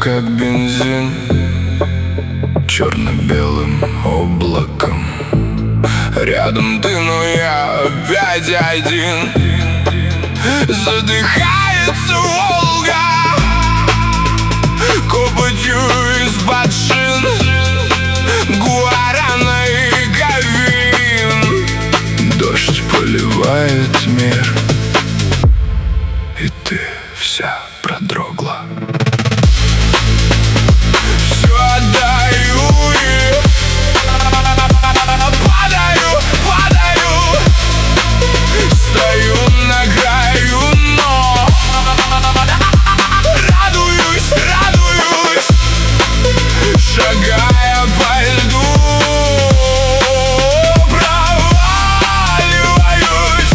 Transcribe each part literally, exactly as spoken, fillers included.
как бензин, черно-белым облаком. Рядом ты, но я опять один. Задыхается Волга копотью из-под шин, гуарана и говин. Дождь поливает мир, и ты вся продрогла. Все отдаю и падаю, падаю. Стою на краю, но радуюсь, радуюсь, шагая по льду. Проваливаюсь,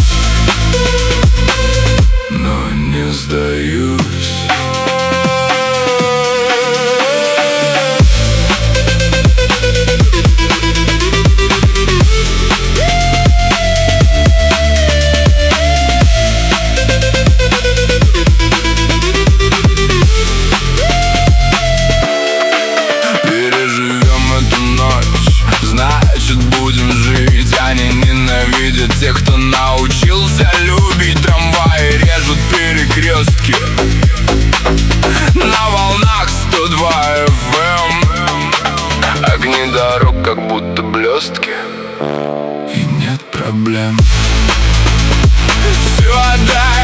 но не сдаюсь. Значит, будем жить. Они ненавидят тех, кто научился любить. Трамваи режут перекрестки на волнах сто два эф эм. Огни дорог как будто блестки, и нет проблем. Все отдай.